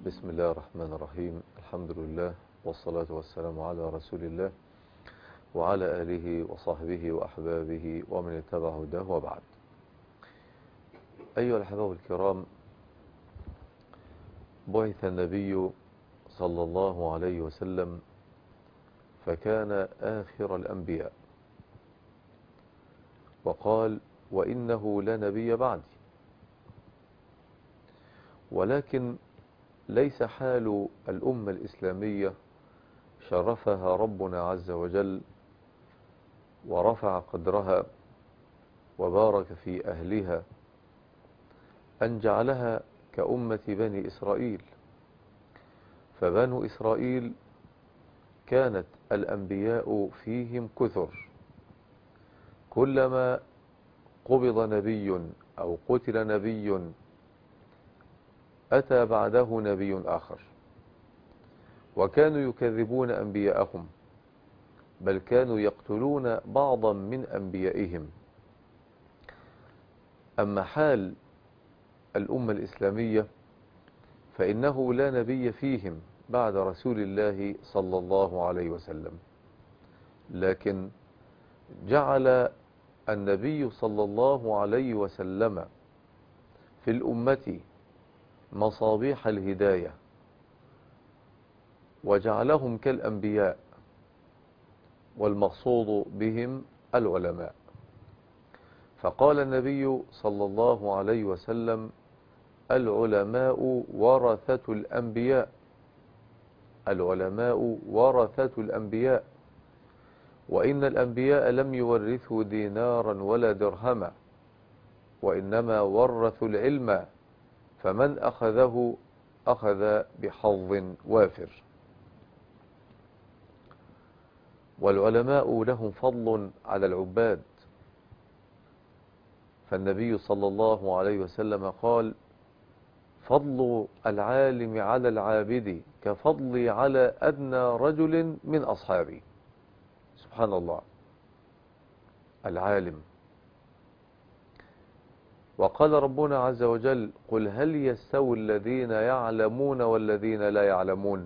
بسم الله الرحمن الرحيم. الحمد لله والصلاة والسلام على رسول الله وعلى آله وصحبه وأحبابه ومن اتبع هداه وبعد. أيها الأحباب الكرام، بعث النبي صلى الله عليه وسلم فكان آخر الأنبياء، وقال: وإنه لا نبي بعدي. ولكن ليس حال الأمة الإسلامية شرفها ربنا عز وجل ورفع قدرها وبارك في أهلها أن جعلها كأمة بني إسرائيل. فبنو إسرائيل كانت الأنبياء فيهم كثر، كلما قبض نبي أو قتل نبي أتى بعده نبي آخر، وكانوا يكذبون أنبياءهم، بل كانوا يقتلون بعضا من أنبيائهم. أما حال الأمة الإسلامية فإنه لا نبي فيهم بعد رسول الله صلى الله عليه وسلم، لكن جعل النبي صلى الله عليه وسلم في الأمة مصابيح الهداية، وجعلهم كالأنبياء، والمقصود بهم العلماء. فقال النبي صلى الله عليه وسلم: العلماء ورثة الأنبياء. العلماء ورثة الأنبياء، وإن الأنبياء لم يورثوا دينارا ولا درهما، وإنما ورثوا العلم، فمن أخذه أخذ بحظ وافر. والعلماء لهم فضل على العباد، فالنبي صلى الله عليه وسلم قال: فضل العالم على العابد كفضلي على أدنى رجل من أصحابي. سبحان الله، العالم. وقال ربنا عز وجل: قل هل يستوي الذين يعلمون والذين لا يعلمون.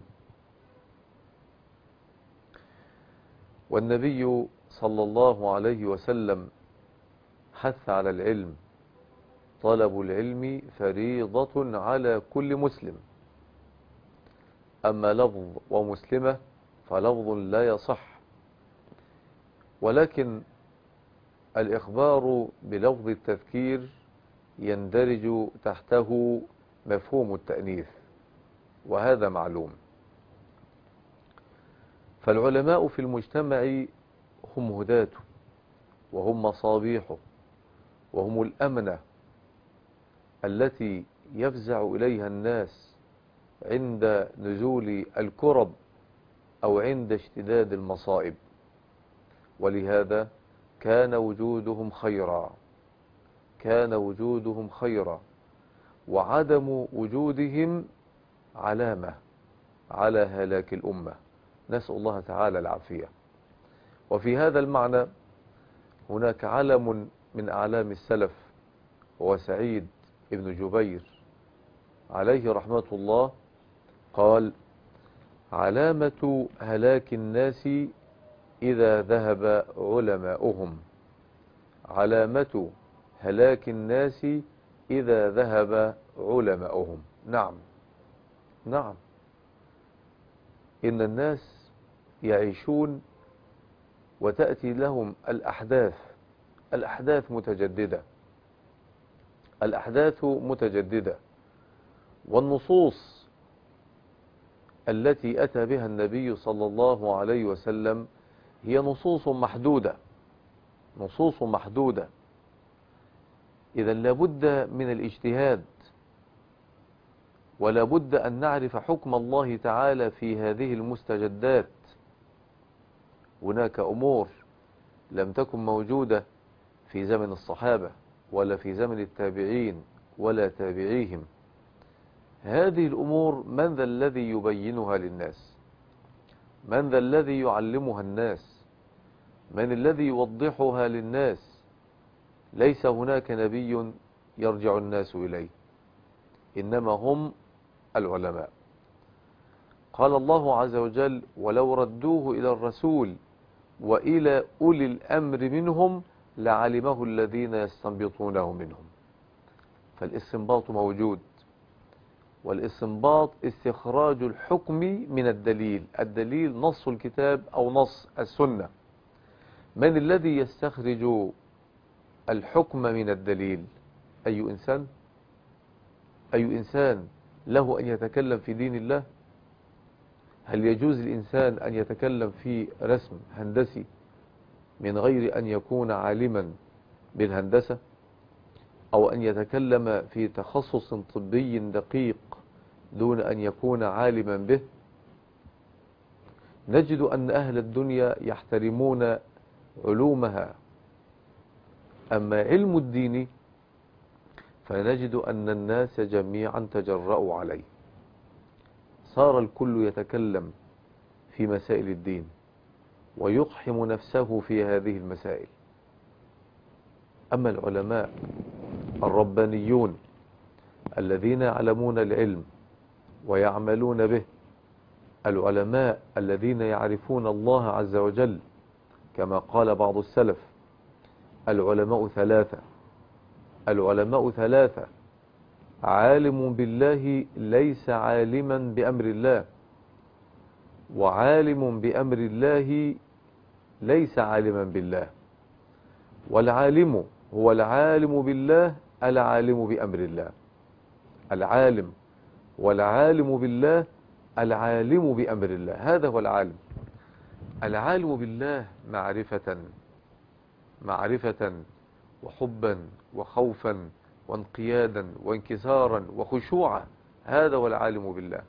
والنبي صلى الله عليه وسلم حث على العلم: طلب العلم فريضة على كل مسلم. أما لفظ ومسلمة فلفظ لا يصح، ولكن الإخبار بلفظ التذكير يندرج تحته مفهوم التأنيث، وهذا معلوم. فالعلماء في المجتمع هم هداته، وهم مصابيحه، وهم الأمنة التي يفزع إليها الناس عند نزول الكرب أو عند اشتداد المصائب. ولهذا كان وجودهم خيرا، كان وجودهم خيرا، وعدم وجودهم علامة على هلاك الأمة. نسأل الله تعالى العافية. وفي هذا المعنى هناك علم من أعلام السلف، هو سعيد ابن جبير عليه رحمة الله، قال: علامة هلاك الناس إذا ذهب علماؤهم. علامة هلاك الناس إذا ذهب علماؤهم. نعم، نعم، إن الناس يعيشون وتأتي لهم الأحداث متجددة، الأحداث متجددة، والنصوص التي أتى بها النبي صلى الله عليه وسلم هي نصوص محدودة، نصوص محدودة. إذا لابد من الاجتهاد، ولابد أن نعرف حكم الله تعالى في هذه المستجدات. هناك أمور لم تكن موجودة في زمن الصحابة ولا في زمن التابعين ولا تابعيهم. هذه الأمور من ذا الذي يبينها للناس؟ من ذا الذي يعلمها الناس؟ من الذي يوضحها للناس؟ ليس هناك نبي يرجع الناس إليه، إنما هم العلماء. قال الله عز وجل: ولو ردوه إلى الرسول وإلى أولي الأمر منهم لعلمه الذين يستنبطونه منهم. فالاستنباط موجود، والاستنباط استخراج الحكم من الدليل. الدليل نص الكتاب أو نص السنة. من الذي يستخرج الحكم من الدليل؟ أي إنسان؟ أي إنسان له أن يتكلم في دين الله؟ هل يجوز للإنسان أن يتكلم في رسم هندسي من غير أن يكون عالما بالهندسة، أو أن يتكلم في تخصص طبي دقيق دون أن يكون عالما به؟ نجد أن أهل الدنيا يحترمون علومها، أما علم الدين فنجد أن الناس جميعا تجرأوا عليه، صار الكل يتكلم في مسائل الدين ويقحم نفسه في هذه المسائل. أما العلماء الربانيون الذين يعلمون العلم ويعملون به، العلماء الذين يعرفون الله عز وجل، كما قال بعض السلف: العلماء ثلاثة. العلماء ثلاثة: عالم بالله ليس عالما بأمر الله، وعالم بأمر الله ليس عالما بالله. والعالم هو العالم بالله العالم بأمر الله. العالم والعالم بالله العالم بأمر الله، هذا هو العالم. العالم بالله معرفة وحبا وخوفا وانقيادا وانكسارا وخشوعا، هذا هو العالم بالله.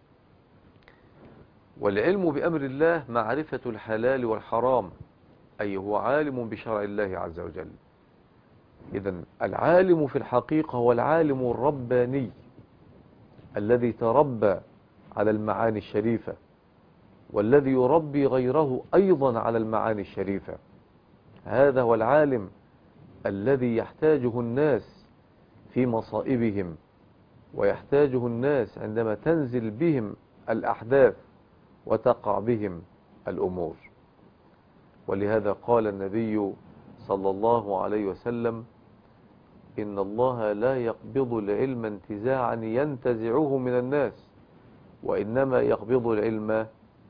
والعلم بأمر الله معرفة الحلال والحرام، أي هو عالم بشرع الله عز وجل. إذن العالم في الحقيقة هو العالم الرباني الذي تربى على المعاني الشريفة، والذي يربي غيره أيضا على المعاني الشريفة. هذا هو العالم الذي يحتاجه الناس في مصائبهم، ويحتاجه الناس عندما تنزل بهم الأحداث وتقع بهم الأمور. ولهذا قال النبي صلى الله عليه وسلم: إن الله لا يقبض العلم انتزاعا ينتزعه من الناس، وإنما يقبض العلم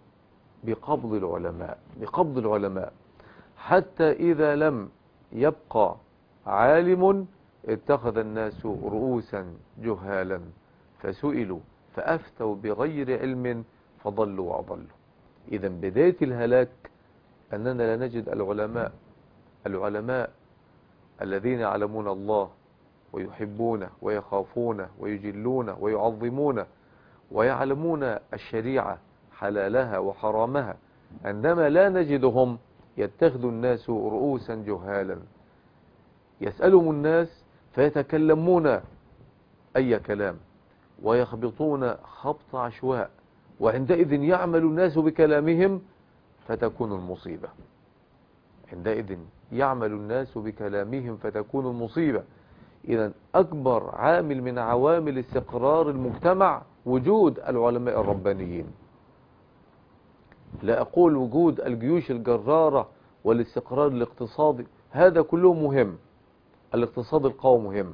بقبض العلماء، حتى إذا لم يبقى عالم اتخذ الناس رؤوسا جهالا فسئلوا فأفتوا بغير علم فضلوا وأضلوا. إذا بداية الهلاك أننا لا نجد العلماء الذين يعلمون الله ويحبونه ويخافونه ويجلونه ويعظمونه ويعلمون الشريعة حلالها وحرامها، عندما لا نجدهم يتخذ الناس رؤوسا جهالا، يسألهم الناس فيتكلمون أي كلام ويخبطون خبط عشواء، وعندئذ يعمل الناس بكلامهم فتكون المصيبة. عندئذ يعمل الناس بكلامهم فتكون المصيبة. إذن أكبر عامل من عوامل استقرار المجتمع وجود العلماء الربانيين. لا أقول وجود الجيوش الجرارة والاستقرار الاقتصادي، هذا كله مهم، الاقتصاد القومي مهم،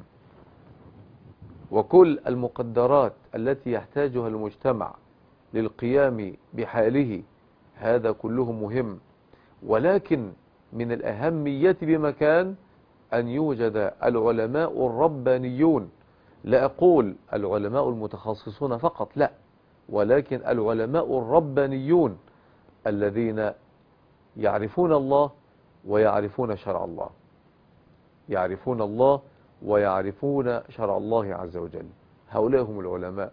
وكل المقدرات التي يحتاجها المجتمع للقيام بحاله هذا كله مهم، ولكن من الأهمية بمكان أن يوجد العلماء الربانيون. لا أقول العلماء المتخصصون فقط، لا، ولكن العلماء الربانيون الذين يعرفون الله ويعرفون شرع الله، يعرفون الله ويعرفون شرع الله عز وجل، هؤلاء هم العلماء.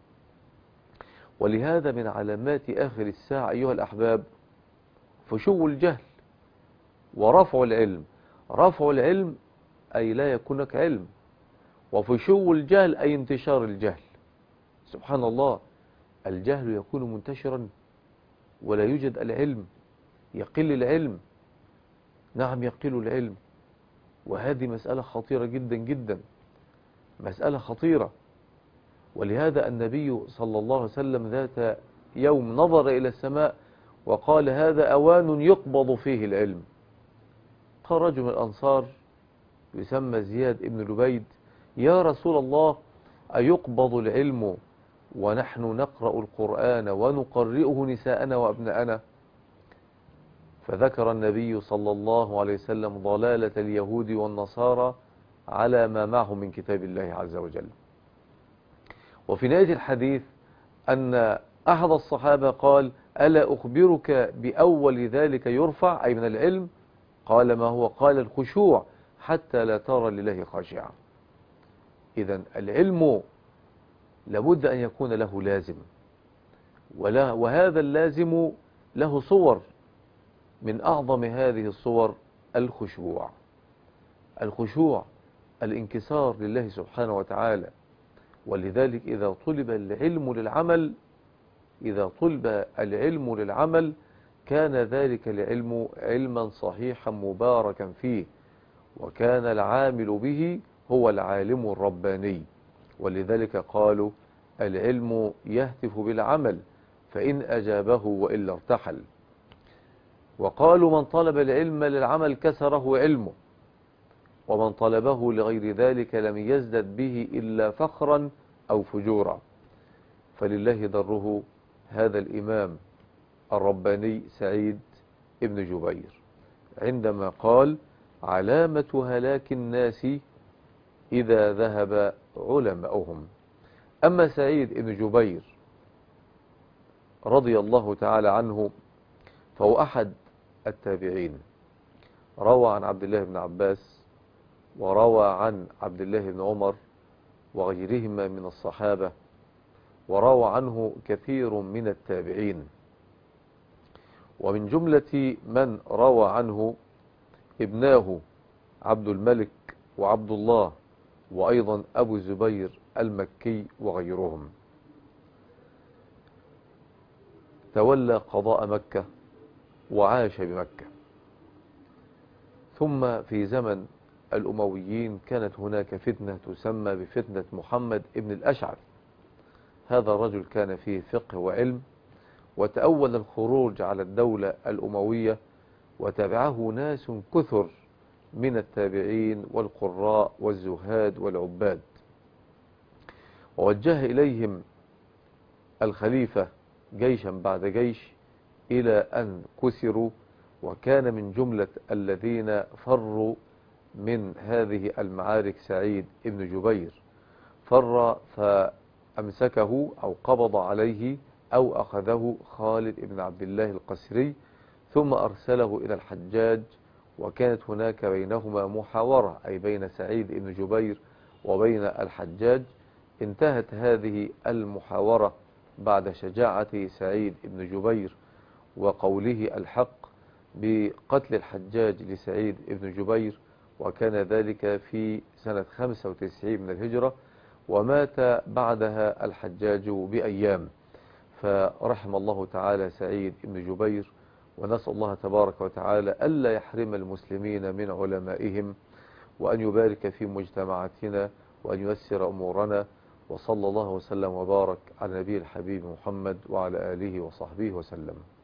ولهذا من علامات آخر الساعة أيها الأحباب فشو الجهل ورفع العلم. رفع العلم أي لا يكونك علم، وفشو الجهل أي انتشار الجهل. سبحان الله، الجهل يكون منتشرا ولا يوجد العلم، يقل العلم، نعم يقل العلم، وهذه مسألة خطيرة جدا جدا، مسألة خطيرة. ولهذا النبي صلى الله عليه وسلم ذات يوم نظر إلى السماء وقال هذا أوان يقبض فيه العلم. قال رجل من الأنصار يسمى زياد بن لبيد: يا رسول الله، أيقبض العلم ونحن نقرأ القرآن ونقرئه نساءنا وأبناءنا؟ فذكر النبي صلى الله عليه وسلم ضلالة اليهود والنصارى على ما معهم من كتاب الله عز وجل. وفي نهاية الحديث أن أحد الصحابة قال: ألا أخبرك بأول ذلك يرفع، أي من العلم؟ قال: ما هو؟ قال: الخشوع حتى لا ترى لله خاشعا. إذن العلم لابد أن يكون له لازم، وهذا اللازم له صور، من أعظم هذه الصور الخشوع. الخشوع الانكسار لله سبحانه وتعالى. ولذلك إذا طلب العلم للعمل كان ذلك العلم علما صحيحا مباركا فيه، وكان العامل به هو العالم الرباني. ولذلك قالوا: العلم يهتف بالعمل، فإن أجابه وإلا ارتحل. وقالوا: من طلب العلم للعمل كسره علمه، ومن طلبه لغير ذلك لم يزدد به إلا فخرا أو فجورا. فلله ضره هذا الإمام الرباني سعيد ابن جبير عندما قال: علامة هلاك الناس إذا ذهب علماؤهم. أما سعيد ابن جبير رضي الله تعالى عنه فهو أحد التابعين، روى عن عبد الله بن عباس، وروى عن عبد الله بن عمر وغيرهما من الصحابة، وروى عنه كثير من التابعين. ومن جملة من روى عنه ابناه عبد الملك وعبد الله، وأيضا أبو الزبير المكي وغيرهم. تولى قضاء مكة وعاش بمكة. ثم في زمن الأمويين كانت هناك فتنة تسمى بفتنة محمد ابن الأشعث. هذا الرجل كان فيه فقه وعلم، وتأول الخروج على الدولة الأموية، وتبعه ناس كثر من التابعين والقراء والزهاد والعباد، ووجه إليهم الخليفة جيشا بعد جيش إلى أن كسروا. وكان من جملة الذين فروا من هذه المعارك سعيد ابن جبير، فر فأمسكه أو قبض عليه أو أخذه خالد ابن عبد الله القسري، ثم أرسله إلى الحجاج. وكانت هناك بينهما محاورة، أي بين سعيد ابن جبير وبين الحجاج. انتهت هذه المحاورة بعد شجاعة سعيد ابن جبير وقوله الحق بقتل الحجاج لسعيد ابن جبير، وكان ذلك في سنة 95 من الهجرة، ومات بعدها الحجاج بأيام. فرحم الله تعالى سعيد ابن جبير، ونسأل الله تبارك وتعالى ألا يحرم المسلمين من علمائهم، وأن يبارك في مجتمعاتنا، وأن ييسر أمورنا. وصلى الله وسلم وبارك على نبي الحبيب محمد وعلى آله وصحبه وسلم.